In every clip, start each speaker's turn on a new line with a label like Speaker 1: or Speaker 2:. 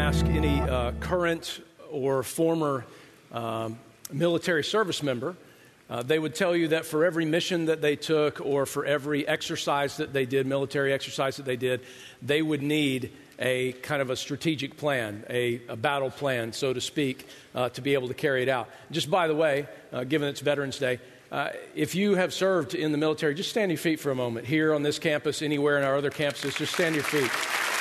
Speaker 1: ask any current or former military service member, they would tell you that for every mission that they took or for every exercise that they did, military exercise that they did, they would need a kind of a strategic plan, a battle plan, so to speak, to be able to carry it out. Just by the way, given it's Veterans Day, if you have served in the military, just stand on your feet for a moment. Here on this campus, anywhere in our other campuses, just stand on your feet.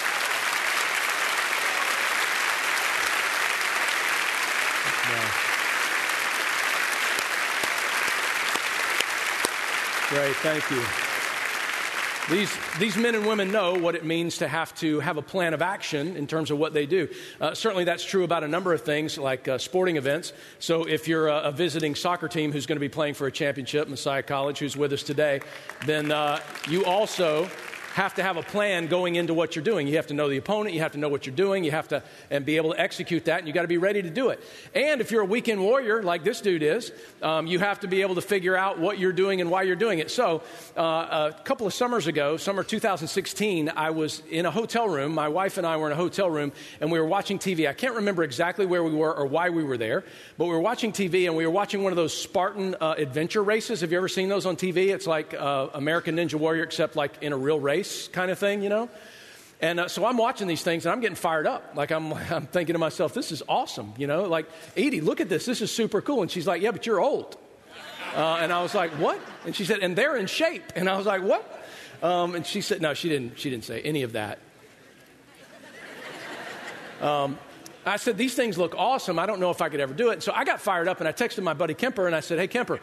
Speaker 1: Great, thank you. These men and women know what it means to have a plan of action in terms of what they do. Certainly that's true about a number of things like sporting events. So if you're a visiting soccer team who's going to be playing for a championship, Messiah College, who's with us today, then you also have to have a plan going into what you're doing. You have to know the opponent, you have to know what you're doing, you have to and be able to execute that, and you got to be ready to do it. And if you're a weekend warrior like this dude is, you have to be able to figure out what you're doing and why you're doing it. So a couple of summers ago, summer 2016, I was in a hotel room. My wife and I were in a hotel room, and we were watching TV. I can't remember exactly where we were or why we were there, but we were watching TV, and we were watching one of those Spartan adventure races. Have you ever seen those on TV? It's like American Ninja Warrior, except like in a real race kind of thing, you know? And so I'm watching these things and I'm getting fired up. Like I'm thinking to myself, this is awesome, you know? Like, Edie, look at this. This is super cool. And she's like, yeah, but you're old. And I was like, what? And she said, and they're in shape. And I was like, what? And she said, no, she didn't say any of that. I said, these things look awesome. I don't know if I could ever do it. And so I got fired up and I texted my buddy Kemper and I said, hey, Kemper,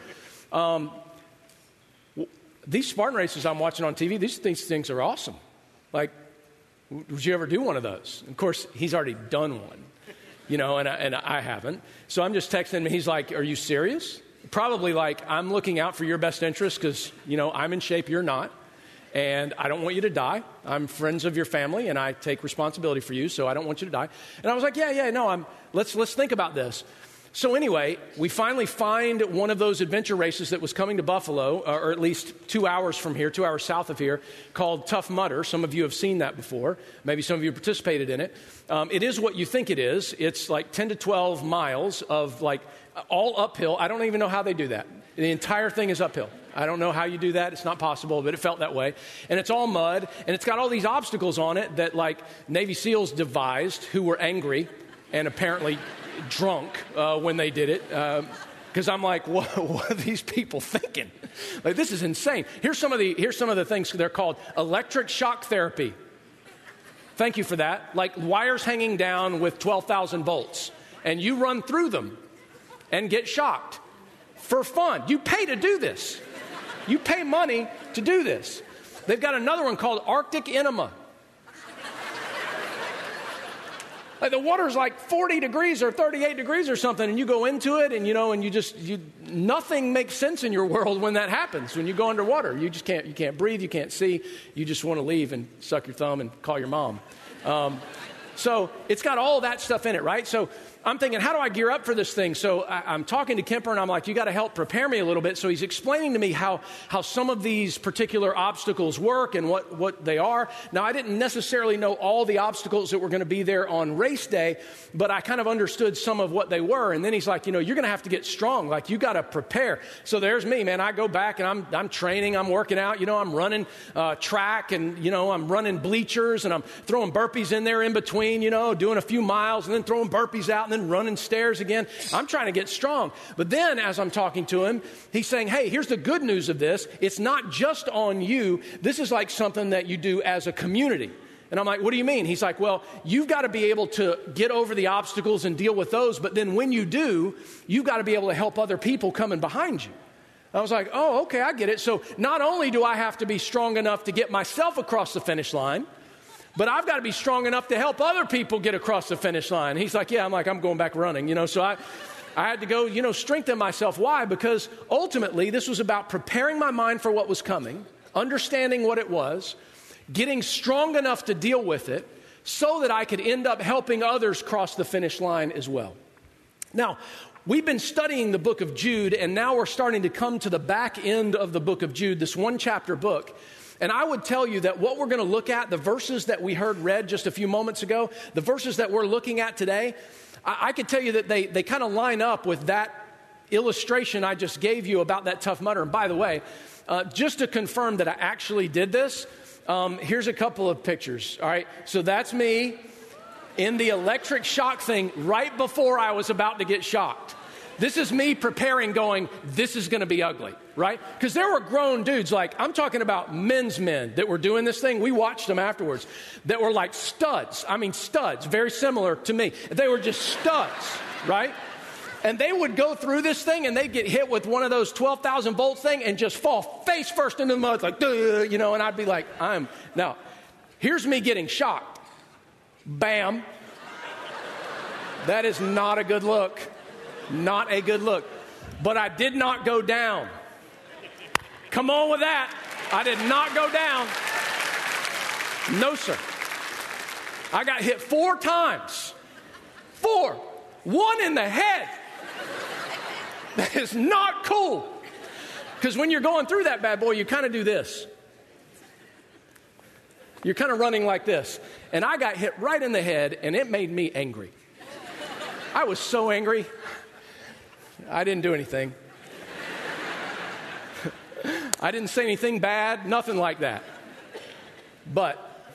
Speaker 1: these Spartan races I'm watching on TV, these things are awesome. Like, would you ever do one of those? Of course, he's already done one, you know, and I haven't. So I'm just texting him, and he's like, are you serious? Probably like, I'm looking out for your best interest because, you know, I'm in shape, you're not, and I don't want you to die. I'm friends of your family, and I take responsibility for you, so I don't want you to die. And I was like, let's think about this. So anyway, we finally find one of those adventure races that was coming to Buffalo, or at least 2 hours from here, 2 hours south of here, called Tough Mudder. Some of you have seen that before. Maybe some of you participated in it. It is what you think it is. It's like 10 to 12 miles of like all uphill. I don't even know how they do that. The entire thing is uphill. I don't know how you do that. It's not possible, but it felt that way. And it's all mud, and it's got all these obstacles on it that like Navy SEALs devised who were angry and apparently drunk when they did it, because I'm like, what are these people thinking? Like, this is insane. Here's some of the things they're called: electric shock therapy. Thank you for that. Like wires hanging down with 12,000 volts, and you run through them and get shocked for fun. You pay to do this. You pay money to do this. They've got another one called Arctic Enema. Like the water's like 40 degrees or 38 degrees or something, and you go into it, and you know, and nothing makes sense in your world when that happens. When you go underwater, you can't breathe, you can't see, you just want to leave and suck your thumb and call your mom. So it's got all that stuff in it, right? So I'm thinking, how do I gear up for this thing? So I'm talking to Kemper, and I'm like, you got to help prepare me a little bit. So he's explaining to me how some of these particular obstacles work and what they are. Now, I didn't necessarily know all the obstacles that were going to be there on race day, but I kind of understood some of what they were. And then he's like, you know, you're going to have to get strong. Like, you got to prepare. So there's me, man. I go back, and I'm training. I'm working out. You know, I'm running track, and, you know, I'm running bleachers, and I'm throwing burpees in there in between, you know, doing a few miles, and then throwing burpees out, and then running stairs again. I'm trying to get strong. But then as I'm talking to him, he's saying, hey, here's the good news of this. It's not just on you. This is like something that you do as a community. And I'm like, what do you mean? He's like, well, you've got to be able to get over the obstacles and deal with those. But then when you do, you've got to be able to help other people coming behind you. I was like, oh, okay, I get it. So not only do I have to be strong enough to get myself across the finish line, but I've got to be strong enough to help other people get across the finish line. He's like, yeah. I'm like, I'm going back running, you know. So I had to go, you know, strengthen myself. Why? Because ultimately this was about preparing my mind for what was coming, understanding what it was, getting strong enough to deal with it so that I could end up helping others cross the finish line as well. Now, we've been studying the book of Jude, and now we're starting to come to the back end of the book of Jude, this one chapter book. And I would tell you that what we're going to look at, the verses that we heard read just a few moments ago, the verses that we're looking at today, I could tell you that they kind of line up with that illustration I just gave you about that Tough Mudder. And by the way, just to confirm that I actually did this, here's a couple of pictures, all right? So that's me in the electric shock thing right before I was about to get shocked. This is me preparing, going, this is going to be ugly, right? Because there were grown dudes, like I'm talking about men's men that were doing this thing. We watched them afterwards that were like studs. I mean, studs, very similar to me. They were just studs, right? And they would go through this thing and they'd get hit with one of those 12,000 volt thing and just fall face first into the mud, like, you know, and I'd be like, now, here's me getting shocked. Bam. That is not a good look. Not a good look. But I did not go down. Come on with that. I did not go down. No, sir. I got hit 4 times. 4. 1 in the head. That is not cool. Because when you're going through that bad boy, you kind of do this. You're kind of running like this. And I got hit right in the head, and it made me angry. I was so angry. I didn't do anything. I didn't say anything bad, nothing like that. But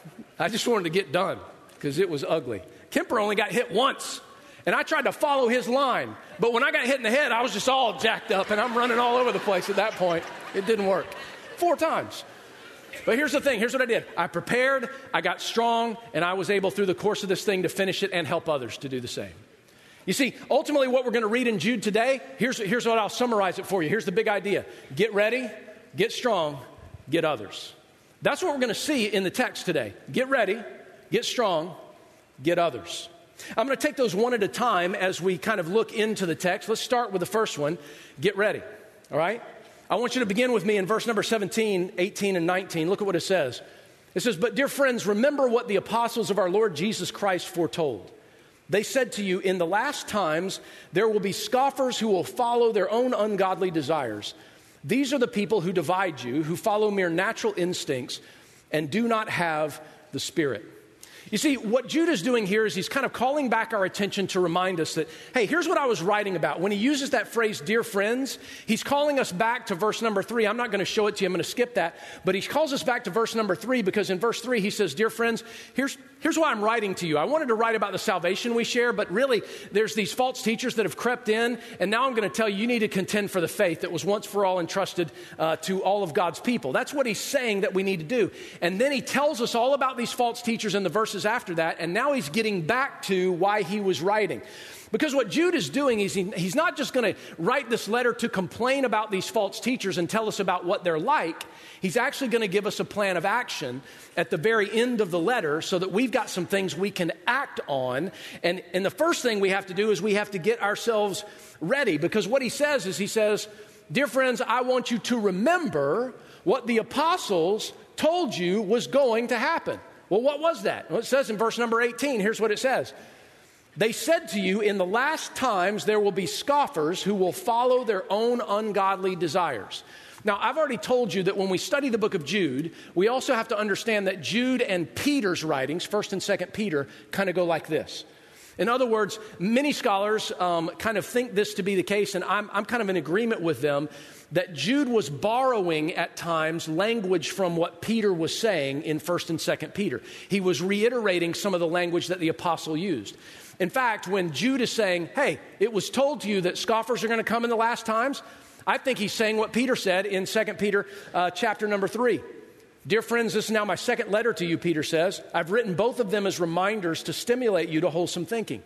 Speaker 1: I just wanted to get done because it was ugly. Kemper only got hit once, and I tried to follow his line. But when I got hit in the head, I was just all jacked up, and I'm running all over the place at that point. It didn't work. 4 times. But here's the thing. Here's what I did. I prepared, I got strong, and I was able through the course of this thing to finish it and help others to do the same. You see, ultimately what we're going to read in Jude today, here's what I'll summarize it for you. Here's the big idea. Get ready, get strong, get others. That's what we're going to see in the text today. Get ready, get strong, get others. I'm going to take those one at a time as we kind of look into the text. Let's start with the first one. Get ready, all right? I want you to begin with me in verse number 17, 18, and 19. Look at what it says. It says, "But dear friends, remember what the apostles of our Lord Jesus Christ foretold. They said to you, in the last times, there will be scoffers who will follow their own ungodly desires. These are the people who divide you, who follow mere natural instincts and do not have the Spirit." You see, what Jude is doing here is he's kind of calling back our attention to remind us that, hey, here's what I was writing about. When he uses that phrase, dear friends, he's calling us back to verse number 3. I'm not going to show it to you. I'm going to skip that. But he calls us back to verse number 3 because in verse 3 he says, dear friends, here's why I'm writing to you. I wanted to write about the salvation we share, but really there's these false teachers that have crept in, and now I'm going to tell you, you need to contend for the faith that was once for all entrusted to all of God's people. That's what he's saying that we need to do. And then he tells us all about these false teachers in the verses after that, and now he's getting back to why he was writing. Because what Jude is doing is he's not just going to write this letter to complain about these false teachers and tell us about what they're like. He's actually going to give us a plan of action at the very end of the letter so that we've got some things we can act on. And the first thing we have to do is we have to get ourselves ready. Because what he says is, he says, dear friends, I want you to remember what the apostles told you was going to happen. Well, what was that? Well, it says in verse number 18, here's what it says. They said to you, in the last times there will be scoffers who will follow their own ungodly desires. Now, I've already told you that when we study the book of Jude, we also have to understand that Jude and Peter's writings, 1st and 2nd Peter, kind of go like this. In other words, many scholars kind of think this to be the case, and I'm kind of in agreement with them, that Jude was borrowing at times language from what Peter was saying in 1st and 2nd Peter. He was reiterating some of the language that the apostle used. In fact, when Jude is saying, hey, it was told to you that scoffers are going to come in the last times, I think he's saying what Peter said in 2 Peter chapter number 3. Dear friends, this is now my second letter to you, Peter says. I've written both of them as reminders to stimulate you to wholesome thinking.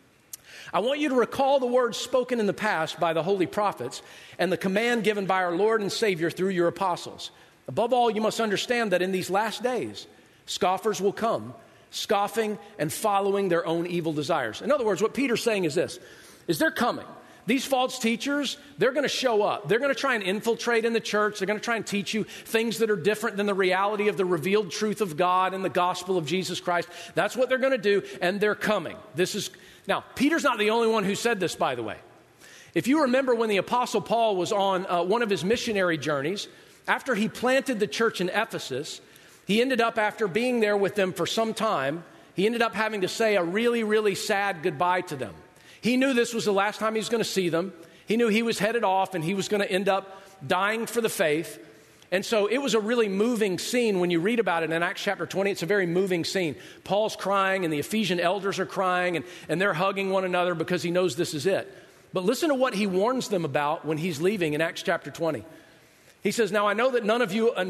Speaker 1: I want you to recall the words spoken in the past by the holy prophets and the command given by our Lord and Savior through your apostles. Above all, you must understand that in these last days, scoffers will come, scoffing and following their own evil desires. In other words, what Peter's saying is this, is they're coming. These false teachers, they're going to show up. They're going to try and infiltrate in the church. They're going to try and teach you things that are different than the reality of the revealed truth of God and the gospel of Jesus Christ. That's what they're going to do, and they're coming. Now, Peter's not the only one who said this, by the way. If you remember when the Apostle Paul was on one of his missionary journeys, After he planted the church in Ephesus, he ended up, after being there with them for some time, he ended up having to say a really, really sad goodbye to them. He knew this was the last time he was going to see them. He knew he was headed off and he was going to end up dying for the faith. And so it was a really moving scene when you read about it in Acts chapter 20. It's a very moving scene. Paul's crying and the Ephesian elders are crying and they're hugging one another because he knows this is it. But listen to what he warns them about when he's leaving in Acts chapter 20. He says, "Now I know that none of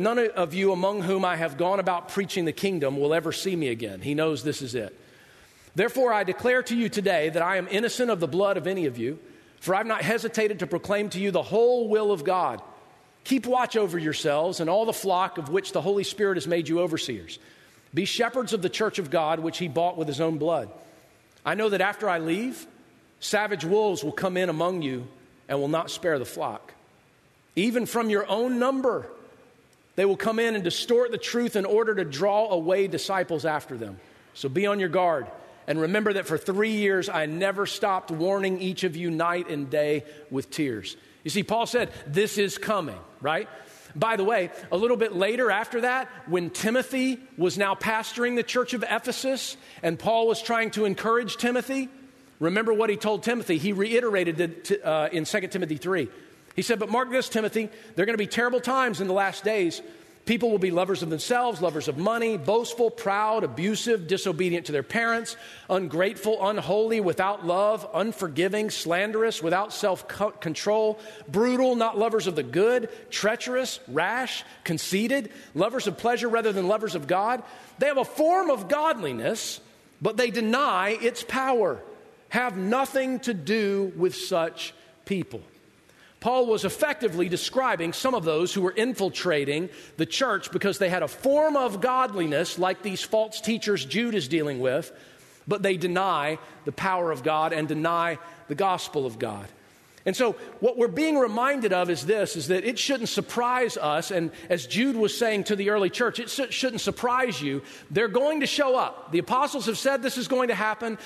Speaker 1: you among whom I have gone about preaching the kingdom will ever see me again." He knows this is it. "Therefore I declare to you today that I am innocent of the blood of any of you, for I have not hesitated to proclaim to you the whole will of God. Keep watch over yourselves and all the flock of which the Holy Spirit has made you overseers. Be shepherds of the church of God, which he bought with his own blood. I know that after I leave, savage wolves will come in among you and will not spare the flock. Even from your own number, they will come in and distort the truth in order to draw away disciples after them. So be on your guard. And remember that for 3 years, I never stopped warning each of you night and day with tears." You see, Paul said, this is coming, right? By the way, a little bit later after that, when Timothy was now pastoring the church of Ephesus and Paul was trying to encourage Timothy, remember what he told Timothy. He reiterated it in 2 Timothy 3. He said, "But mark this, Timothy, there are going to be terrible times in the last days. People will be lovers of themselves, lovers of money, boastful, proud, abusive, disobedient to their parents, ungrateful, unholy, without love, unforgiving, slanderous, without self-control, brutal, not lovers of the good, treacherous, rash, conceited, lovers of pleasure rather than lovers of God. They have a form of godliness, but they deny its power. Have nothing to do with such people." Paul was effectively describing some of those who were infiltrating the church because they had a form of godliness like these false teachers Jude is dealing with, but they deny the power of God and deny the gospel of God. And so what we're being reminded of is this, is that it shouldn't surprise us, and as Jude was saying to the early church, it shouldn't surprise you. They're going to show up. The apostles have said this is going to happen,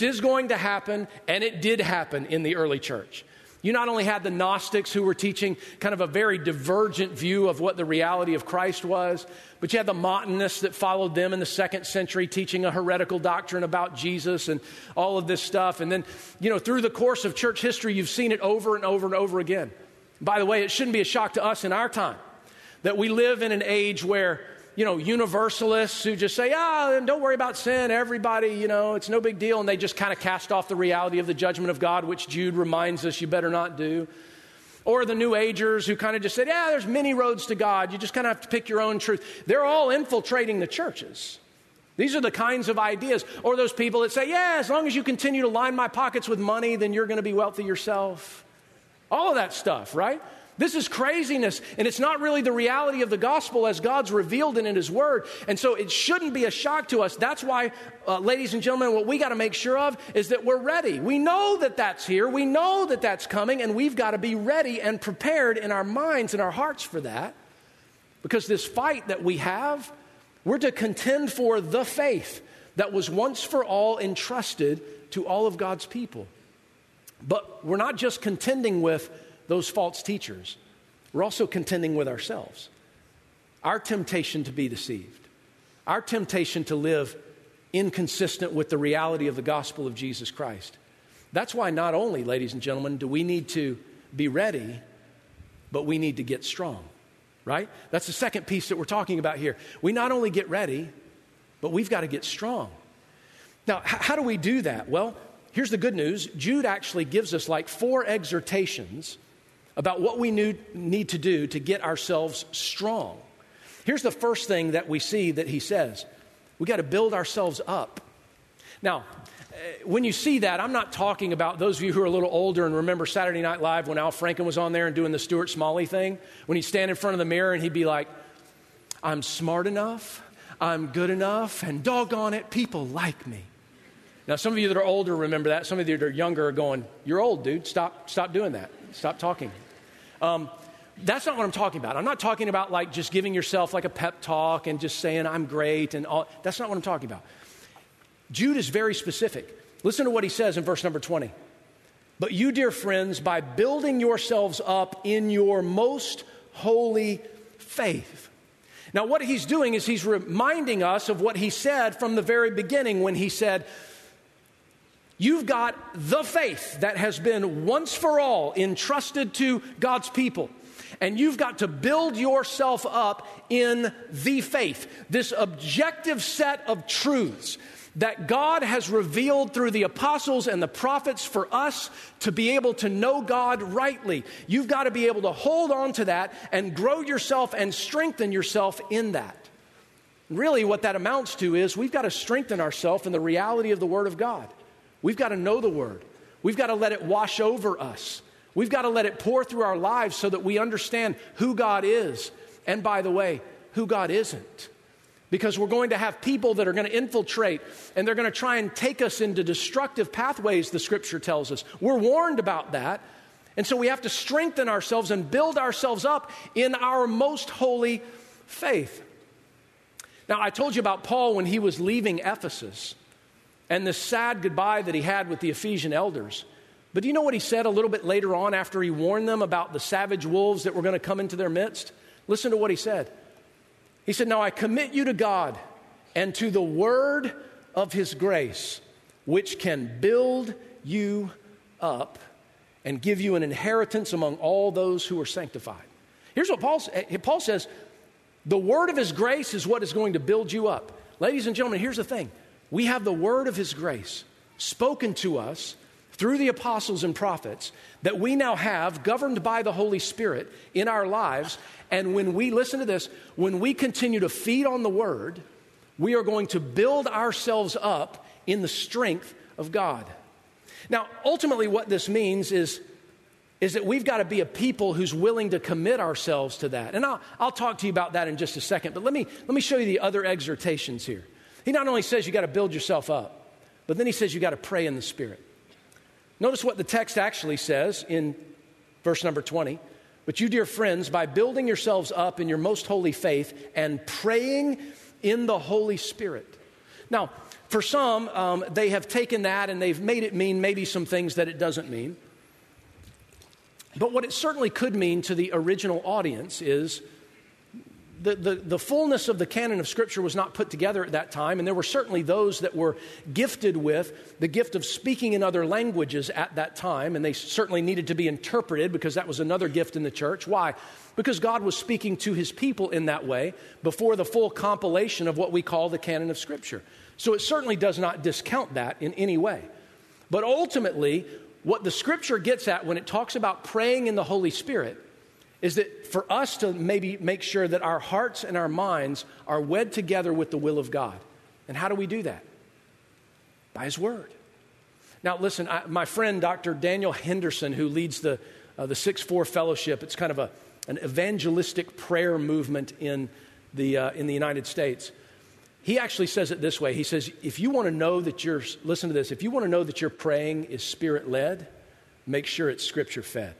Speaker 1: and it did happen in the early church. You not only had the Gnostics who were teaching kind of a very divergent view of what the reality of Christ was, but you had the Montanists that followed them in the 2nd century teaching a heretical doctrine about Jesus and all of this stuff. And then, through the course of church history, you've seen it over and over and over again. By the way, it shouldn't be a shock to us in our time that we live in an age where, universalists who just say, don't worry about sin, everybody, it's no big deal. And they just kind of cast off the reality of the judgment of God, which Jude reminds us you better not do. Or the New Agers who kind of just said, there's many roads to God. You just kind of have to pick your own truth. They're all infiltrating the churches. These are the kinds of ideas. Or those people that say, as long as you continue to line my pockets with money, then you're going to be wealthy yourself. All of that stuff, right? This is craziness, and it's not really the reality of the gospel as God's revealed it in his word. And so it shouldn't be a shock to us. That's why, ladies and gentlemen, what we got to make sure of is that we're ready. We know that that's here. We know that that's coming, and we've got to be ready and prepared in our minds and our hearts for that. Because this fight that we have, we're to contend for the faith that was once for all entrusted to all of God's people. But we're not just contending with those false teachers. We're also contending with ourselves. Our temptation to be deceived. Our temptation to live inconsistent with the reality of the gospel of Jesus Christ. That's why not only, ladies and gentlemen, do we need to be ready, but we need to get strong, right? That's the second piece that we're talking about here. We not only get ready, but we've got to get strong. Now, how do we do that? Well, here's the good news. Jude actually gives us like 4 exhortations about what we need to do to get ourselves strong. Here's the first thing that we see that he says. We got to build ourselves up. Now, when you see that, I'm not talking about those of you who are a little older and remember Saturday Night Live when Al Franken was on there and doing the Stuart Smalley thing, when he'd stand in front of the mirror and he'd be like, "I'm smart enough, I'm good enough, and doggone it, people like me." Now, some of you that are older remember that. Some of you that are younger are going, "You're old, dude. Stop doing that. Stop talking." That's not what I'm talking about. I'm not talking about like just giving yourself like a pep talk and just saying I'm great and all. That's not what I'm talking about. Jude is very specific. Listen to what he says in verse number 20. "But you, dear friends, by building yourselves up in your most holy faith. Now, what he's doing is he's reminding us of what he said from the very beginning when he said, you've got the faith that has been once for all entrusted to God's people. And you've got to build yourself up in the faith, this objective set of truths that God has revealed through the apostles and the prophets for us to be able to know God rightly. You've got to be able to hold on to that and grow yourself and strengthen yourself in that. Really, what that amounts to is we've got to strengthen ourselves in the reality of the Word of God. We've got to know the Word. We've got to let it wash over us. We've got to let it pour through our lives so that we understand who God is. And by the way, who God isn't. Because we're going to have people that are going to infiltrate and they're going to try and take us into destructive pathways, the Scripture tells us. We're warned about that. And so we have to strengthen ourselves and build ourselves up in our most holy faith. Now, I told you about Paul when he was leaving Ephesus and the sad goodbye that he had with the Ephesian elders. But do you know what he said a little bit later on after he warned them about the savage wolves that were going to come into their midst? Listen to what he said. He said, now I commit you to God and to the word of his grace, which can build you up and give you an inheritance among all those who are sanctified. Here's what Paul says, the word of his grace is what is going to build you up. Ladies and gentlemen, here's the thing. We have the word of his grace spoken to us through the apostles and prophets that we now have governed by the Holy Spirit in our lives. And when we, listen to this, when we continue to feed on the word, we are going to build ourselves up in the strength of God. Now, ultimately what this means is that we've got to be a people who's willing to commit ourselves to that. And I'll talk to you about that in just a second, but let me show you the other exhortations here. He not only says you got to build yourself up, but then he says you got to pray in the Spirit. Notice what the text actually says in verse number 20. But you, dear friends, by building yourselves up in your most holy faith and praying in the Holy Spirit. Now, for some, they have taken that and they've made it mean maybe some things that it doesn't mean. But what it certainly could mean to the original audience is the fullness of the canon of Scripture was not put together at that time, and there were certainly those that were gifted with the gift of speaking in other languages at that time, and they certainly needed to be interpreted because that was another gift in the church. Why? Because God was speaking to his people in that way before the full compilation of what we call the canon of Scripture. So it certainly does not discount that in any way. But ultimately, what the Scripture gets at when it talks about praying in the Holy Spirit is that for us to maybe make sure that our hearts and our minds are wed together with the will of God. And how do we do that? By his word. Now listen, my friend Dr. Daniel Henderson, who leads the 6-4 Fellowship, it's kind of an evangelistic prayer movement in the United States. He actually says it this way. He says, if you want to know that listen to this, if you want to know that your praying is Spirit-led, make sure it's Scripture-fed.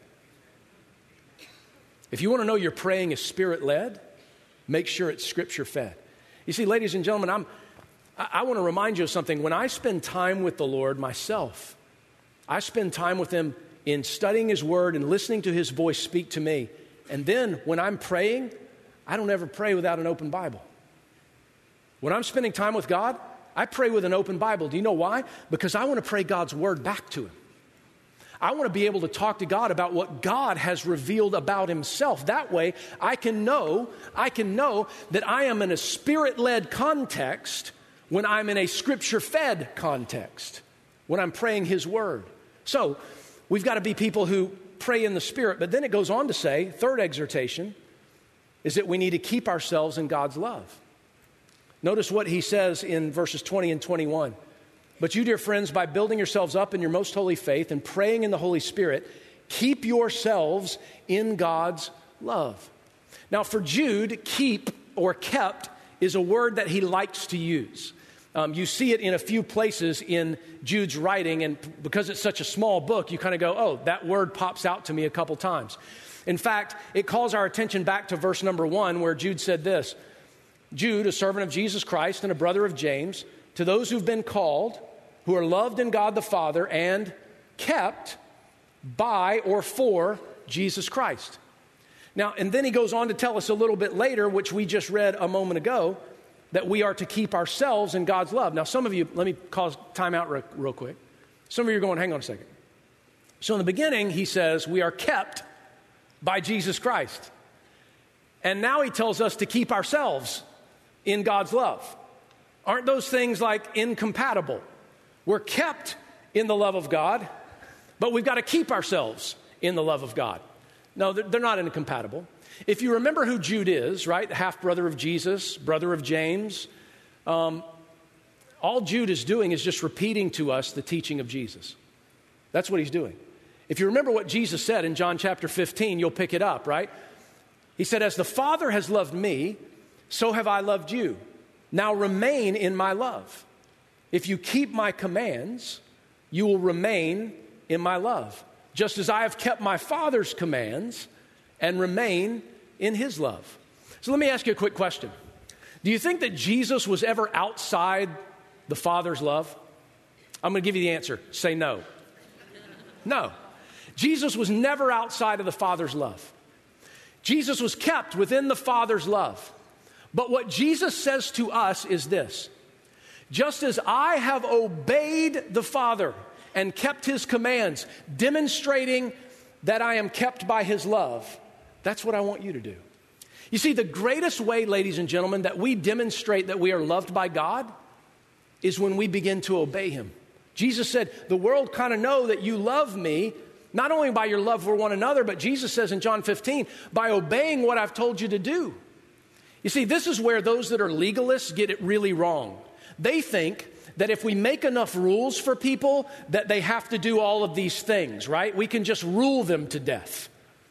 Speaker 1: If you want to know your praying is Spirit-led, make sure it's Scripture-fed. You see, ladies and gentlemen, I want to remind you of something. When I spend time with the Lord myself, I spend time with him in studying his word and listening to his voice speak to me. And then when I'm praying, I don't ever pray without an open Bible. When I'm spending time with God, I pray with an open Bible. Do you know why? Because I want to pray God's word back to him. I want to be able to talk to God about what God has revealed about himself. That way, I can know that I am in a Spirit-led context when I'm in a Scripture-fed context, when I'm praying his word. So, we've got to be people who pray in the Spirit. But then it goes on to say, third exhortation, is that we need to keep ourselves in God's love. Notice what he says in verses 20 and 21. But you, dear friends, by building yourselves up in your most holy faith and praying in the Holy Spirit, keep yourselves in God's love. Now, for Jude, keep or kept is a word that he likes to use. You see it in a few places in Jude's writing, and because it's such a small book, you kind of go, oh, that word pops out to me a couple times. In fact, it calls our attention back to verse number 1, where Jude said this, Jude, a servant of Jesus Christ and a brother of James, to those who've been called, who are loved in God the Father and kept by or for Jesus Christ. Now, and then he goes on to tell us a little bit later, which we just read a moment ago, that we are to keep ourselves in God's love. Now, some of you, let me cause time out real quick. Some of you are going, hang on a second. So in the beginning, he says we are kept by Jesus Christ. And now he tells us to keep ourselves in God's love. Aren't those things like incompatible? We're kept in the love of God, but we've got to keep ourselves in the love of God. No, they're not incompatible. If you remember who Jude is, right, the half-brother of Jesus, brother of James, all Jude is doing is just repeating to us the teaching of Jesus. That's what he's doing. If you remember what Jesus said in John chapter 15, you'll pick it up, right? He said, as the Father has loved me, so have I loved you. Now remain in my love. If you keep my commands, you will remain in my love, just as I have kept my Father's commands and remain in his love. So let me ask you a quick question. Do you think that Jesus was ever outside the Father's love? I'm going to give you the answer. Say no. No. Jesus was never outside of the Father's love. Jesus was kept within the Father's love. But what Jesus says to us is this: just as I have obeyed the Father and kept his commands, demonstrating that I am kept by his love, that's what I want you to do. You see, the greatest way, ladies and gentlemen, that we demonstrate that we are loved by God is when we begin to obey him. Jesus said, the world kind of know that you love me, not only by your love for one another, but Jesus says in John 15, by obeying what I've told you to do. You see, this is where those that are legalists get it really wrong. They think that if we make enough rules for people, that they have to do all of these things, right? We can just rule them to death.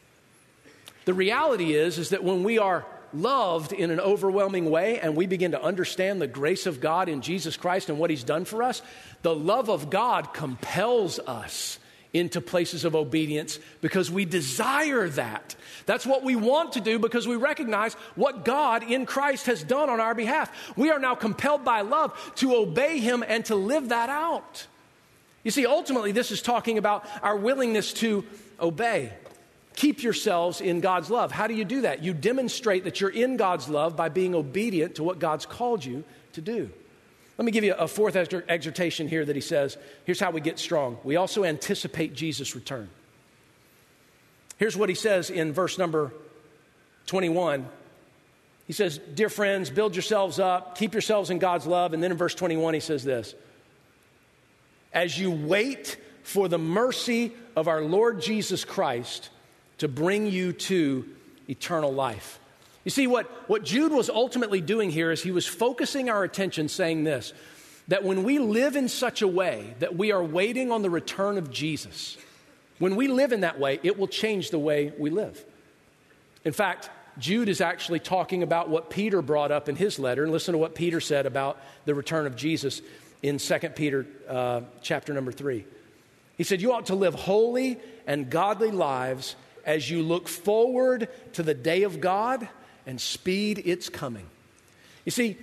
Speaker 1: The reality is that when we are loved in an overwhelming way and we begin to understand the grace of God in Jesus Christ and what he's done for us, the love of God compels us into places of obedience because we desire that. That's what we want to do because we recognize what God in Christ has done on our behalf. We are now compelled by love to obey him and to live that out. You see, ultimately, this is talking about our willingness to obey. Keep yourselves in God's love. How do you do that? You demonstrate that you're in God's love by being obedient to what God's called you to do. Let me give you a fourth exhortation here that he says. Here's how we get strong. We also anticipate Jesus' return. Here's what he says in verse number 21. He says, dear friends, build yourselves up, keep yourselves in God's love. And then in verse 21, he says this: as you wait for the mercy of our Lord Jesus Christ to bring you to eternal life. You see, what Jude was ultimately doing here is he was focusing our attention saying this, that when we live in such a way that we are waiting on the return of Jesus, when we live in that way, it will change the way we live. In fact, Jude is actually talking about what Peter brought up in his letter, and listen to what Peter said about the return of Jesus in 2 Peter chapter number 3. He said, you ought to live holy and godly lives as you look forward to the day of God and speed its coming. You see,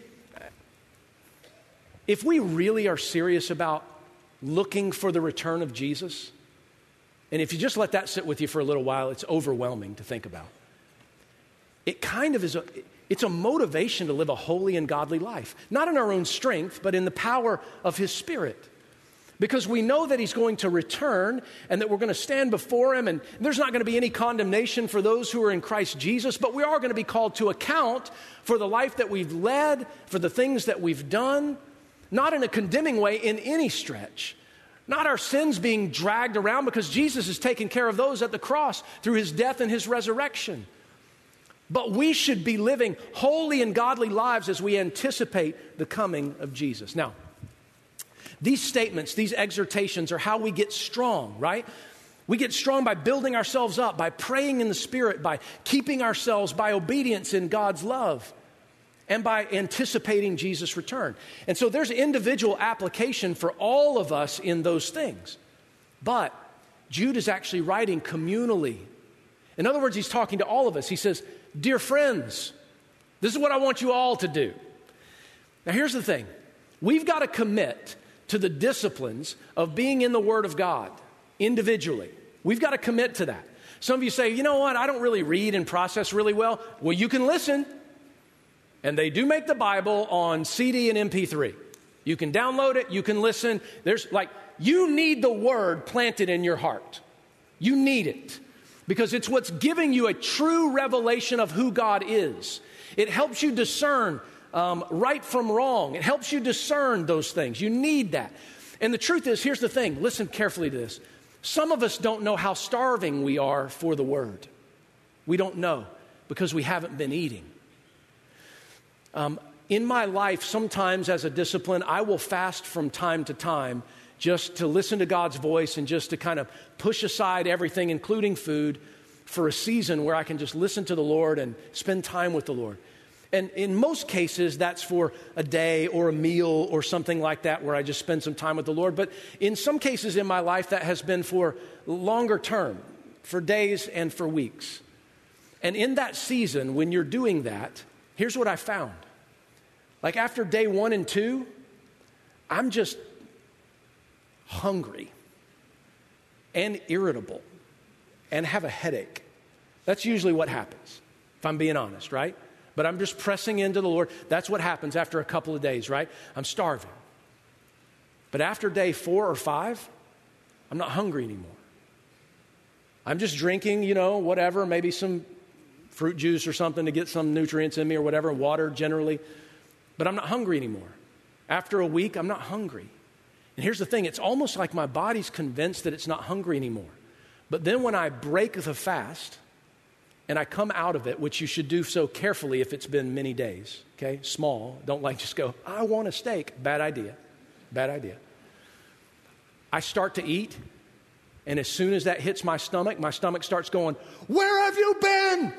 Speaker 1: if we really are serious about looking for the return of Jesus, and if you just let that sit with you for a little while, it's overwhelming to think about. It kind of is it's a motivation to live a holy and godly life. Not in our own strength, but in the power of his Spirit. Because we know that he's going to return and that we're going to stand before him, and there's not going to be any condemnation for those who are in Christ Jesus, but we are going to be called to account for the life that we've led, for the things that we've done, not in a condemning way in any stretch. Not our sins being dragged around, because Jesus has taken care of those at the cross through his death and his resurrection. But we should be living holy and godly lives as we anticipate the coming of Jesus. Now, these statements, these exhortations are how we get strong, right? We get strong by building ourselves up, by praying in the Spirit, by keeping ourselves, by obedience in God's love, and by anticipating Jesus' return. And so there's individual application for all of us in those things. But Jude is actually writing communally. In other words, he's talking to all of us. He says, dear friends, this is what I want you all to do. Now here's the thing. We've got to commit to the disciplines of being in the Word of God individually. We've got to commit to that. Some of you say, you know what, I don't really read and process really well. Well, you can listen. And they do make the Bible on CD and MP3. You can download it, you can listen. You need the word planted in your heart. You need it. Because it's what's giving you a true revelation of who God is. It helps you discern right from wrong. It helps you discern those things. You need that. And the truth is, here's the thing. Listen carefully to this. Some of us don't know how starving we are for the word. We don't know because we haven't been eating. In my life, sometimes as a discipline, I will fast from time to time just to listen to God's voice and just to kind of push aside everything, including food, for a season where I can just listen to the Lord and spend time with the Lord. And in most cases, that's for a day or a meal or something like that where I just spend some time with the Lord. But in some cases in my life, that has been for longer term, for days and for weeks. And in that season, when you're doing that, here's what I found. Like after day 1 and 2, I'm just hungry and irritable and have a headache. That's usually what happens, if I'm being honest, right? But I'm just pressing into the Lord. That's what happens after a couple of days, right? I'm starving. But after day 4 or 5, I'm not hungry anymore. I'm just drinking, whatever, maybe some fruit juice or something to get some nutrients in me or whatever, water generally. But I'm not hungry anymore. After a week, I'm not hungry. And here's the thing. It's almost like my body's convinced that it's not hungry anymore. But then when I break the fast and I come out of it, which you should do so carefully if it's been many days, okay? Small. Don't just go, I want a steak. Bad idea. Bad idea. I start to eat, and as soon as that hits my stomach starts going, where have you been?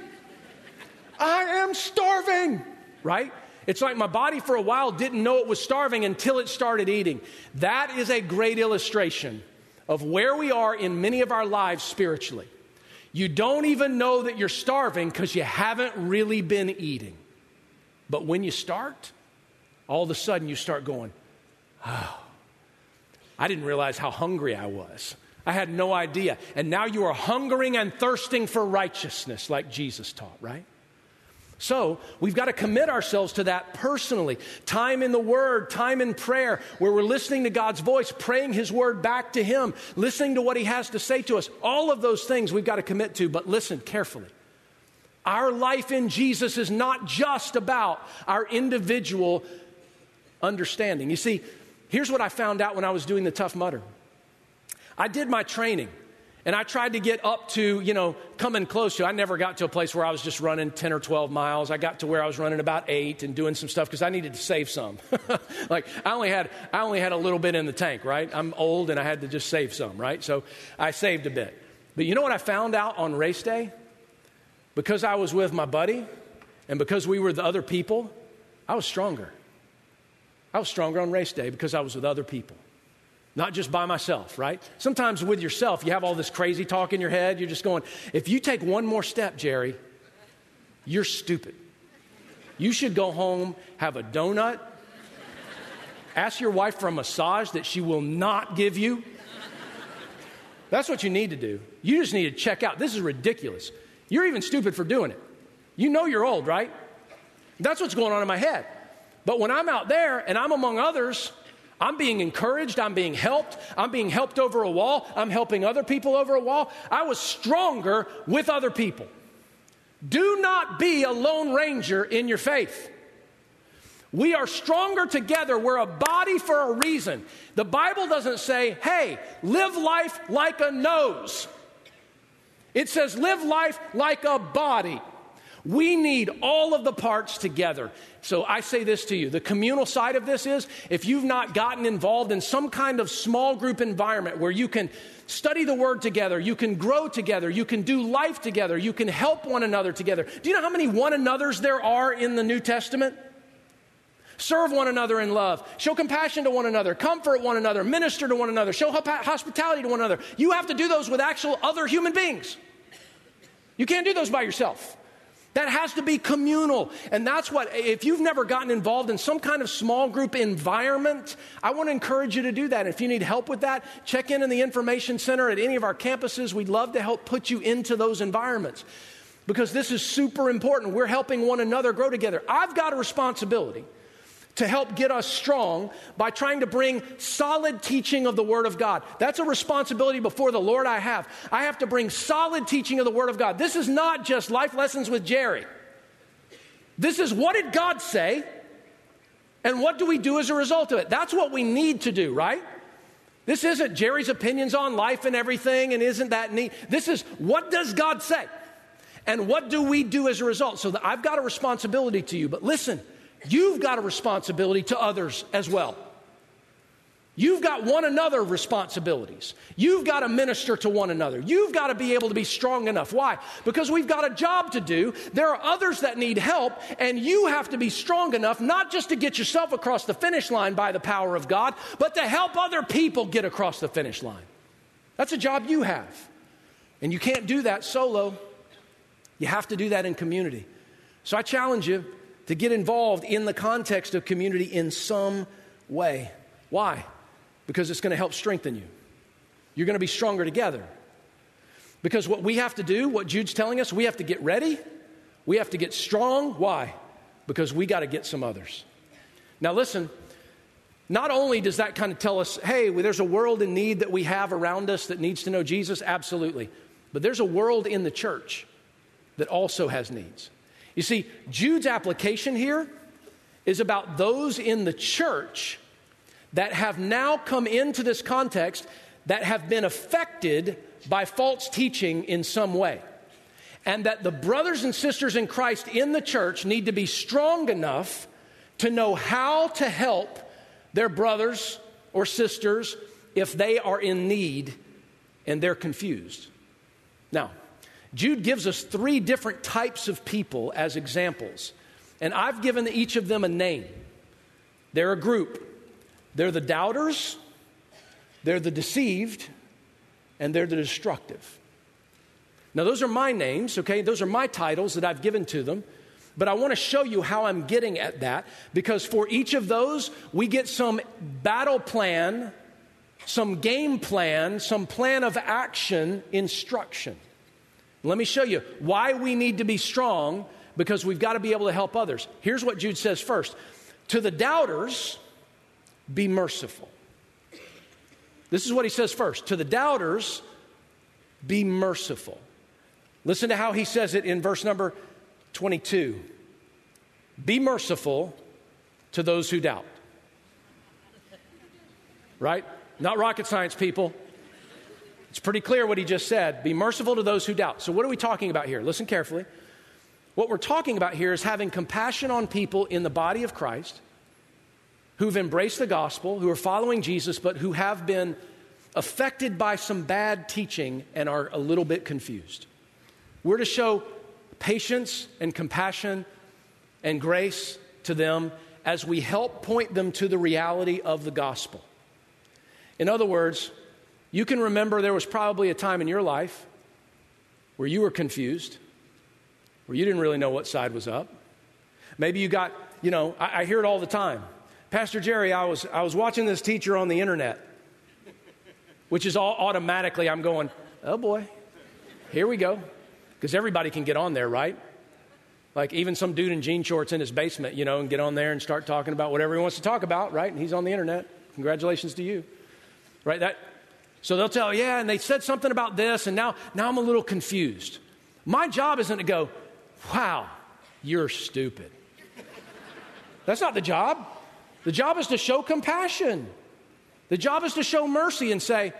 Speaker 1: I am starving, right? It's like my body for a while didn't know it was starving until it started eating. That is a great illustration of where we are in many of our lives spiritually. You don't even know that you're starving because you haven't really been eating. But when you start, all of a sudden you start going, oh, I didn't realize how hungry I was. I had no idea. And now you are hungering and thirsting for righteousness like Jesus taught, right? So we've got to commit ourselves to that personally. Time in the Word, time in prayer, where we're listening to God's voice, praying His Word back to Him, listening to what He has to say to us. All of those things we've got to commit to, but listen carefully. Our life in Jesus is not just about our individual understanding. You see, here's what I found out when I was doing the Tough Mudder. I did my training. And I tried to get up to, coming close to, I never got to a place where I was just running 10 or 12 miles. I got to where I was running about 8 and doing some stuff because I needed to save some. I only had a little bit in the tank, right? I'm old and I had to just save some, right? So I saved a bit. But you know what I found out on race day? Because I was with my buddy and because we were the other people, I was stronger. I was stronger on race day because I was with other people. Not just by myself, right? Sometimes with yourself, you have all this crazy talk in your head. You're just going, if you take one more step, Jerry, you're stupid. You should go home, have a donut, ask your wife for a massage that she will not give you. That's what you need to do. You just need to check out. This is ridiculous. You're even stupid for doing it. You know you're old, right? That's what's going on in my head. But when I'm out there and I'm among others, I'm being encouraged, I'm being helped over a wall, I'm helping other people over a wall. I was stronger with other people. Do not be a lone ranger in your faith. We are stronger together. We're a body for a reason. The Bible doesn't say, hey, live life like a nose. It says live life like a body. We need all of the parts together. So I say this to you. The communal side of this is if you've not gotten involved in some kind of small group environment where you can study the Word together, you can grow together, you can do life together, you can help one another together. Do you know how many one another's there are in the New Testament? Serve one another in love. Show compassion to one another. Comfort one another. Minister to one another. Show hospitality to one another. You have to do those with actual other human beings. You can't do those by yourself. That has to be communal. And that's what, if you've never gotten involved in some kind of small group environment, I want to encourage you to do that. If you need help with that, check in the information center at any of our campuses. We'd love to help put you into those environments because this is super important. We're helping one another grow together. I've got a responsibility to help get us strong by trying to bring solid teaching of the Word of God. That's a responsibility before the Lord I have. I have to bring solid teaching of the Word of God. This is not just life lessons with Jerry. This is what did God say, and what do we do as a result of it? That's what we need to do, right? This isn't Jerry's opinions on life and everything, and isn't that neat? This is what does God say, and what do we do as a result? So I've got a responsibility to you, but listen, you've got a responsibility to others as well. You've got one another responsibilities. You've got to minister to one another. You've got to be able to be strong enough. Why? Because we've got a job to do. There are others that need help, and you have to be strong enough not just to get yourself across the finish line by the power of God, but to help other people get across the finish line. That's a job you have. And you can't do that solo. You have to do that in community. So I challenge you to get involved in the context of community in some way. Why? Because it's going to help strengthen you. You're going to be stronger together. Because what we have to do, what Jude's telling us, we have to get ready. We have to get strong. Why? Because we got to get some others. Now listen, not only does that kind of tell us, hey, there's a world in need that we have around us that needs to know Jesus, absolutely. But there's a world in the church that also has needs. You see, Jude's application here is about those in the church that have now come into this context that have been affected by false teaching in some way. And that the brothers and sisters in Christ in the church need to be strong enough to know how to help their brothers or sisters if they are in need and they're confused. Now, Jude gives us 3 different types of people as examples. And I've given each of them a name. They're a group. They're the doubters, they're the deceived, and they're the destructive. Now, those are my names, okay? Those are my titles that I've given to them. But I want to show you how I'm getting at that, because for each of those, we get some battle plan, some game plan, some plan of action instruction. Let me show you why we need to be strong, because we've got to be able to help others. Here's what Jude says first. To the doubters, be merciful. This is what he says first. To the doubters, be merciful. Listen to how he says it in verse number 22. Be merciful to those who doubt. Right? Not rocket science, people. It's pretty clear what he just said. Be merciful to those who doubt. So what are we talking about here? Listen carefully. What we're talking about here is having compassion on people in the body of Christ who've embraced the gospel, who are following Jesus, but who have been affected by some bad teaching and are a little bit confused. We're to show patience and compassion and grace to them as we help point them to the reality of the gospel. In other words, you can remember there was probably a time in your life where you were confused, where you didn't really know what side was up. Maybe you got, I hear it all the time. Pastor Jerry, I was watching this teacher on the internet, which is all automatically I'm going, oh boy, here we go. Because everybody can get on there, right? Like even some dude in jean shorts in his basement, and get on there and start talking about whatever he wants to talk about, right? And he's on the internet. Congratulations to you. Right? So they'll tell, and they said something about this, and now I'm a little confused. My job isn't to go, wow, you're stupid. That's not the job. The job is to show compassion. The job is to show mercy and say,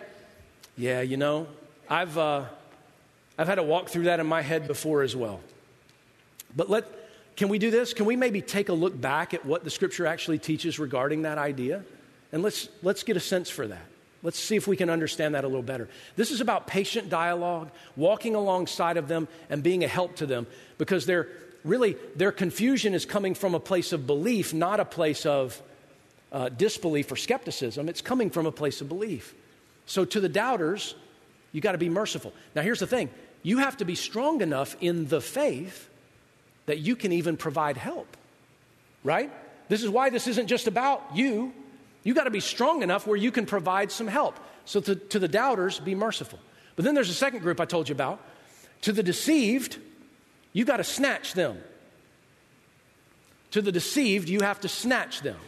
Speaker 1: I've had to walk through that in my head before as well. But can we do this? Can we maybe take a look back at what the Scripture actually teaches regarding that idea? And let's get a sense for that. Let's see if we can understand that a little better. This is about patient dialogue, walking alongside of them and being a help to them, because their confusion is coming from a place of belief, not a place of disbelief or skepticism. It's coming from a place of belief. So to the doubters, you got to be merciful. Now here's the thing. You have to be strong enough in the faith that you can even provide help, right? This is why this isn't just about you. You got to be strong enough where you can provide some help. So to the doubters, be merciful. But then there's a second group I told you about. To the deceived, you got to snatch them. To the deceived, you have to snatch them.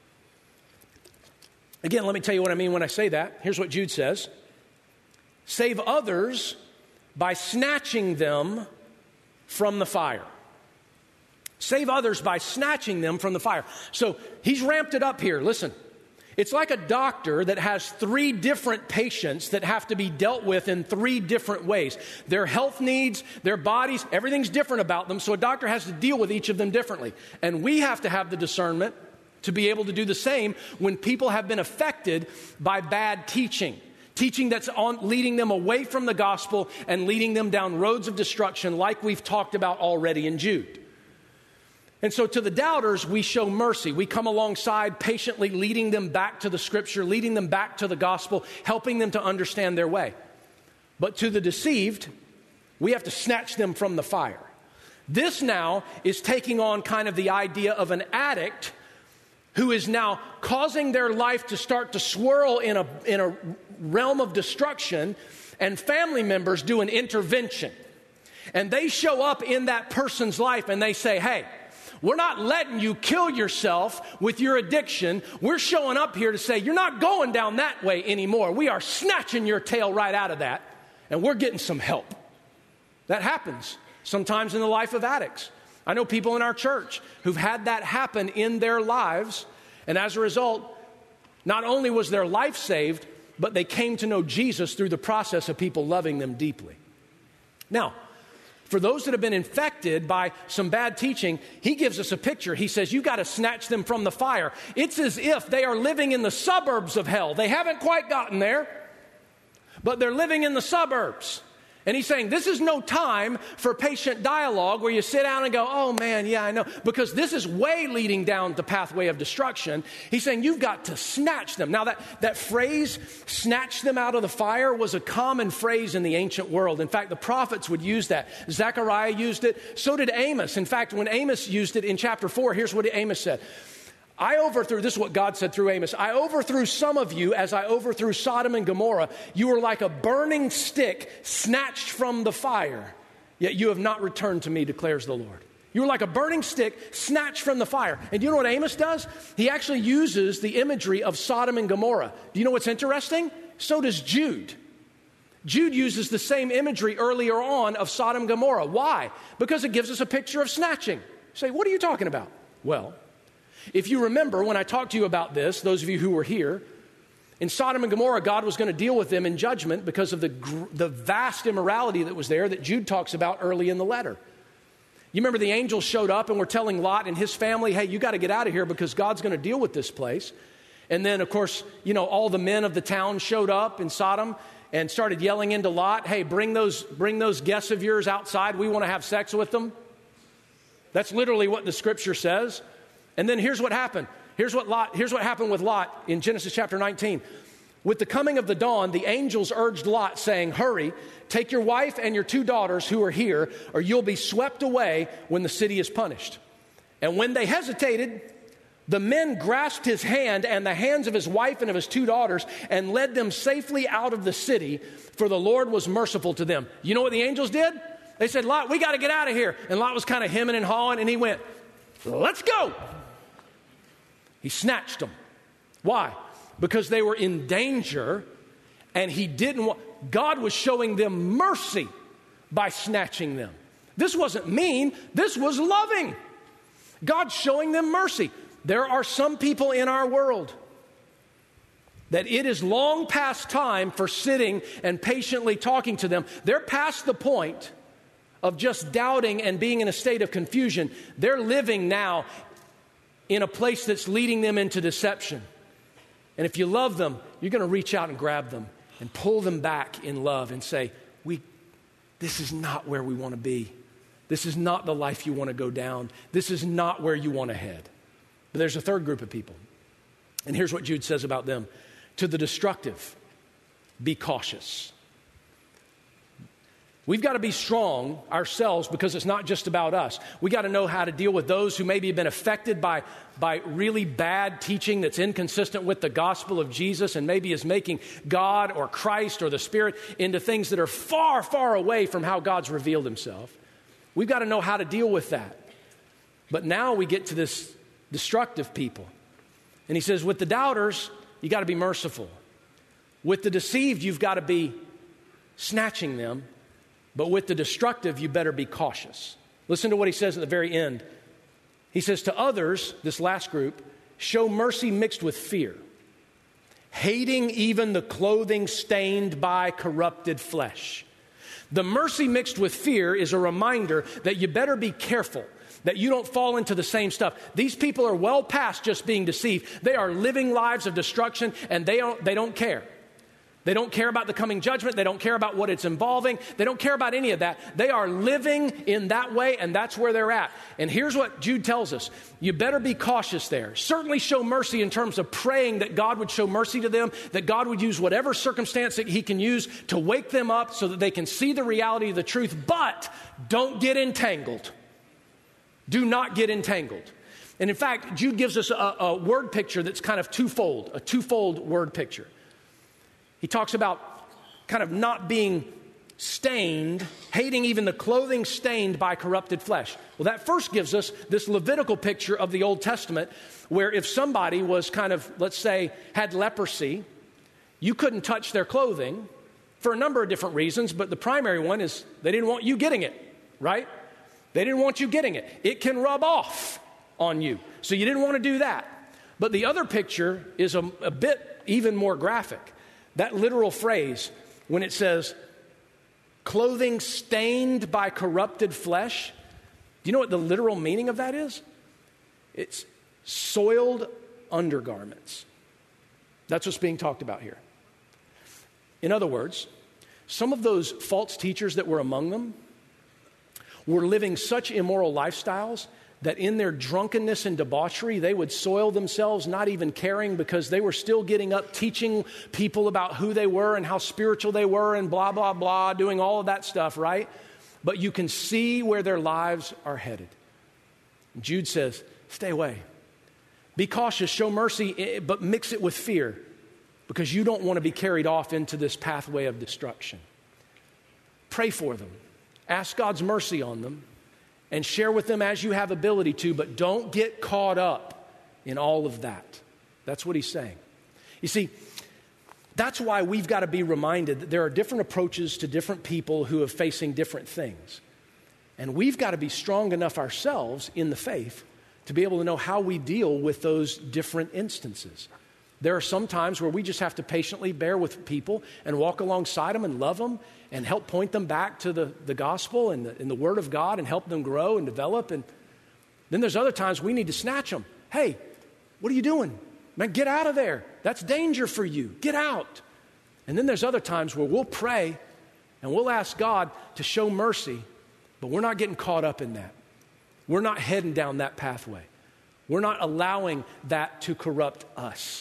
Speaker 1: Again, let me tell you what I mean when I say that. Here's what Jude says. Save others by snatching them from the fire. Save others by snatching them from the fire. So he's ramped it up here. Listen, it's like a doctor that has 3 different patients that have to be dealt with in 3 different ways. Their health needs, their bodies, everything's different about them. So a doctor has to deal with each of them differently. And we have to have the discernment to be able to do the same when people have been affected by bad teaching. Teaching that's leading them away from the gospel and leading them down roads of destruction like we've talked about already in Jude. And so to the doubters, we show mercy. We come alongside patiently leading them back to the scripture, leading them back to the gospel, helping them to understand their way. But to the deceived, we have to snatch them from the fire. This now is taking on kind of the idea of an addict who is now causing their life to start to swirl in a realm of destruction, and family members do an intervention. And they show up in that person's life and they say, hey, we're not letting you kill yourself with your addiction. We're showing up here to say, you're not going down that way anymore. We are snatching your tail right out of that, and we're getting some help. That happens sometimes in the life of addicts. I know people in our church who've had that happen in their lives, and as a result, not only was their life saved, but they came to know Jesus through the process of people loving them deeply. Now, for those that have been infected by some bad teaching, he gives us a picture. He says, you got to snatch them from the fire. It's as if they are living in the suburbs of hell. They haven't quite gotten there, but they're living in the suburbs. And he's saying, this is no time for patient dialogue where you sit down and go, oh man, yeah, I know. Because this is way leading down the pathway of destruction. He's saying, you've got to snatch them. Now that phrase, snatch them out of the fire, was a common phrase in the ancient world. In fact, the prophets would use that. Zechariah used it. So did Amos. In fact, when Amos used it in chapter 4, here's what Amos said. This is what God said through Amos. I overthrew some of you as I overthrew Sodom and Gomorrah. You were like a burning stick snatched from the fire, yet you have not returned to me, declares the Lord. You were like a burning stick snatched from the fire. And do you know what Amos does? He actually uses the imagery of Sodom and Gomorrah. Do you know what's interesting? So does Jude. Jude uses the same imagery earlier on of Sodom and Gomorrah. Why? Because it gives us a picture of snatching. You say, what are you talking about? Well, if you remember when I talked to you about this, those of you who were here, in Sodom and Gomorrah, God was going to deal with them in judgment because of the vast immorality that was there that Jude talks about early in the letter. You remember the angels showed up and were telling Lot and his family, hey, you got to get out of here because God's going to deal with this place. And then, of course, all the men of the town showed up in Sodom and started yelling into Lot, hey, bring those guests of yours outside. We want to have sex with them. That's literally what the scripture says. And then here's what happened. Here's what happened with Lot in Genesis chapter 19. With the coming of the dawn, the angels urged Lot, saying, hurry, take your wife and your 2 daughters who are here, or you'll be swept away when the city is punished. And when they hesitated, the men grasped his hand and the hands of his wife and of his 2 daughters and led them safely out of the city, for the Lord was merciful to them. You know what the angels did? They said, Lot, we got to get out of here. And Lot was kind of hemming and hawing, and he went, let's go. He snatched them. Why? Because they were in danger, and he didn't want. God was showing them mercy by snatching them. This wasn't mean. This was loving. God's showing them mercy. There are some people in our world that it is long past time for sitting and patiently talking to them. They're past the point of just doubting and being in a state of confusion. They're living now in a place that's leading them into deception. And if you love them, you're going to reach out and grab them and pull them back in love and say, this is not where we want to be. This is not the life you want to go down. This is not where you want to head. But there's a third group of people. And here's what Jude says about them. To the destructive, be cautious. We've got to be strong ourselves because it's not just about us. We got to know how to deal with those who maybe have been affected by really bad teaching that's inconsistent with the gospel of Jesus and maybe is making God or Christ or the Spirit into things that are far, far away from how God's revealed himself. We've got to know how to deal with that. But now we get to this destructive people. And he says, with the doubters, you got to be merciful. With the deceived, you've got to be snatching them. But with the destructive, you better be cautious. Listen to what he says at the very end. He says, to others, this last group, show mercy mixed with fear, hating even the clothing stained by corrupted flesh. The mercy mixed with fear is a reminder that you better be careful, that you don't fall into the same stuff. These people are well past just being deceived. They are living lives of destruction, and they don't care. They don't care about the coming judgment. They don't care about what it's involving. They don't care about any of that. They are living in that way, and that's where they're at. And here's what Jude tells us. You better be cautious there. Certainly show mercy in terms of praying that God would show mercy to them, that God would use whatever circumstance that he can use to wake them up so that they can see the reality of the truth. But don't get entangled. Do not get entangled. And in fact, Jude gives us a word picture that's kind of twofold, a twofold word picture. He talks about kind of not being stained, hating even the clothing stained by corrupted flesh. Well, that first gives us this Levitical picture of the Old Testament, where if somebody was kind of, let's say, had leprosy, you couldn't touch their clothing for a number of different reasons, but the primary one is they didn't want you getting it, right? They didn't want you getting it. It can rub off on you. So you didn't want to do that. But the other picture is a bit even more graphic. That literal phrase, when it says, clothing stained by corrupted flesh, do you know what the literal meaning of that is? It's soiled undergarments. That's what's being talked about here. In other words, some of those false teachers that were among them were living such immoral lifestyles that in their drunkenness and debauchery, they would soil themselves, not even caring, because they were still getting up, teaching people about who they were and how spiritual they were and blah, blah, blah, doing all of that stuff, right? But you can see where their lives are headed. Jude says, stay away. Be cautious, show mercy, but mix it with fear, because you don't want to be carried off into this pathway of destruction. Pray for them. Ask God's mercy on them. And share with them as you have ability to, but don't get caught up in all of that. That's what he's saying. You see, that's why we've got to be reminded that there are different approaches to different people who are facing different things. And we've got to be strong enough ourselves in the faith to be able to know how we deal with those different instances. There are some times where we just have to patiently bear with people and walk alongside them and love them and help point them back to the gospel and the Word of God and help them grow and develop. And then there's other times we need to snatch them. Hey, what are you doing? Man, get out of there. That's danger for you. Get out. And then there's other times where we'll pray and we'll ask God to show mercy, but we're not getting caught up in that. We're not heading down that pathway. We're not allowing that to corrupt us.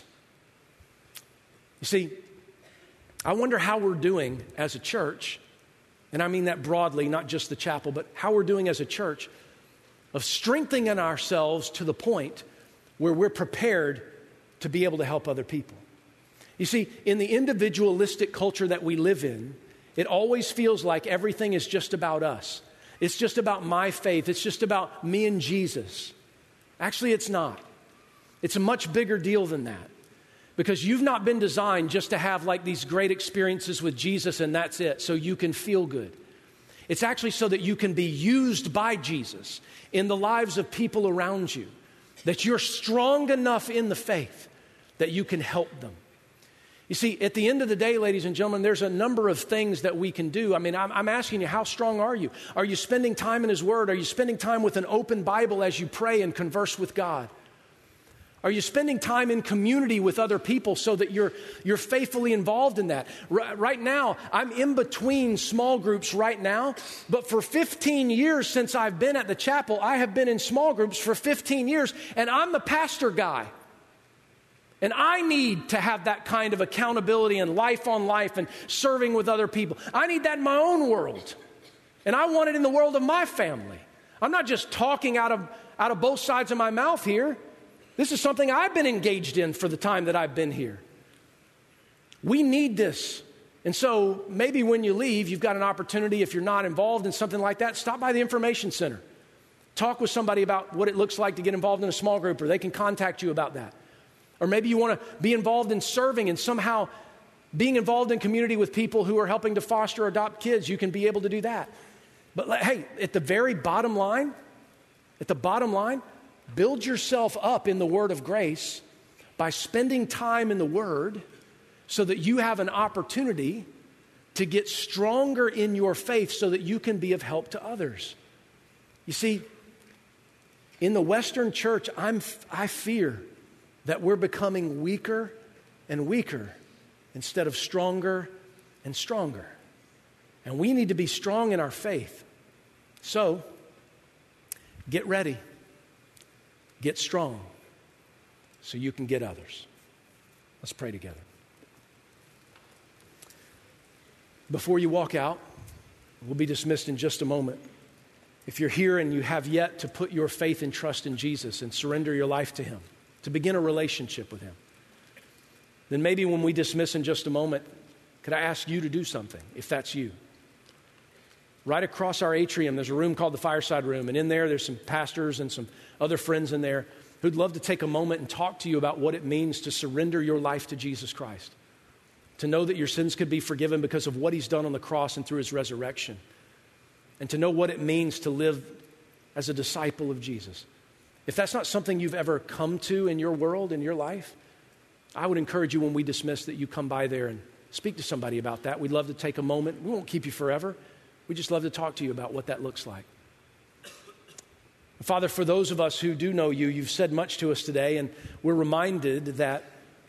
Speaker 1: You see, I wonder how we're doing as a church, and I mean that broadly, not just the chapel, but how we're doing as a church of strengthening ourselves to the point where we're prepared to be able to help other people. You see, in the individualistic culture that we live in, it always feels like everything is just about us. It's just about my faith. It's just about me and Jesus. Actually, it's not. It's a much bigger deal than that. Because you've not been designed just to have like these great experiences with Jesus and that's it, so you can feel good. It's actually so that you can be used by Jesus in the lives of people around you, that you're strong enough in the faith that you can help them. You see, at the end of the day, ladies and gentlemen, there's a number of things that we can do. I mean, I'm asking you, how strong are you? Are you spending time in His Word? Are you spending time with an open Bible as you pray and converse with God? Are you spending time in community with other people so that you're faithfully involved in that? Right now, I'm in between small groups right now, but for 15 years since I've been at the chapel, I have been in small groups for 15 years, and I'm the pastor guy. And I need to have that kind of accountability and life on life and serving with other people. I need that in my own world. And I want it in the world of my family. I'm not just talking out of both sides of my mouth here. This is something I've been engaged in for the time that I've been here. We need this. And so maybe when you leave, you've got an opportunity, if you're not involved in something like that, stop by the information center. Talk with somebody about what it looks like to get involved in a small group, or they can contact you about that. Or maybe you want to be involved in serving and somehow being involved in community with people who are helping to foster or adopt kids. You can be able to do that. But hey, at the very bottom line, build yourself up in the Word of grace by spending time in the Word so that you have an opportunity to get stronger in your faith so that you can be of help to others. You see, in the Western church, I fear that we're becoming weaker and weaker instead of stronger and stronger. And we need to be strong in our faith. So, get ready. Get strong so you can get others. Let's pray together. Before you walk out, we'll be dismissed in just a moment. If you're here and you have yet to put your faith and trust in Jesus and surrender your life to Him, to begin a relationship with Him, then maybe when we dismiss in just a moment, could I ask you to do something, if that's you? Right across our atrium, there's a room called the Fireside Room, and in there's some pastors and some other friends in there who'd love to take a moment and talk to you about what it means to surrender your life to Jesus Christ, to know that your sins could be forgiven because of what He's done on the cross and through His resurrection, and to know what it means to live as a disciple of Jesus. If that's not something you've ever come to in your world, in your life, I would encourage you when we dismiss that you come by there and speak to somebody about that. We'd love to take a moment. We won't keep you forever. We'd just love to talk to you about what that looks like. Father, for those of us who do know you, you've said much to us today, and we're reminded that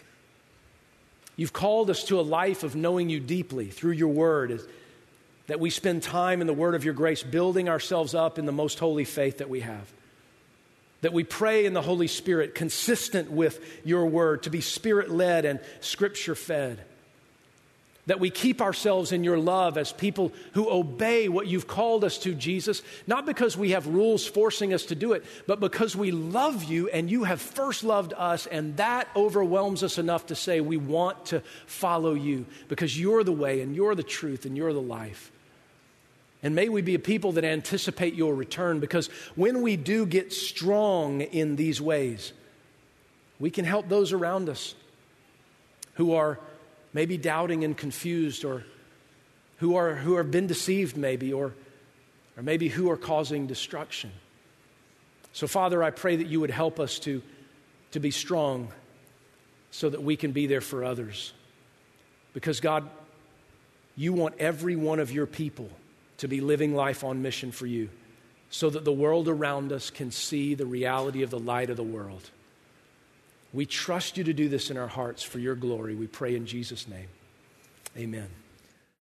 Speaker 1: you've called us to a life of knowing you deeply through your word, that we spend time in the word of your grace, building ourselves up in the most holy faith that we have. That we pray in the Holy Spirit, consistent with your word, to be Spirit-led and Scripture-fed. That we keep ourselves in your love as people who obey what you've called us to, Jesus, not because we have rules forcing us to do it, but because we love you and you have first loved us, and that overwhelms us enough to say we want to follow you because you're the way and you're the truth and you're the life. And may we be a people that anticipate your return, because when we do get strong in these ways, we can help those around us who are maybe doubting and confused, or who have been deceived maybe, or maybe who are causing destruction. So Father, I pray that you would help us to be strong so that we can be there for others. Because God, you want every one of your people to be living life on mission for you, so that the world around us can see the reality of the light of the world. We trust you to do this in our hearts for your glory. We pray in Jesus' name. Amen.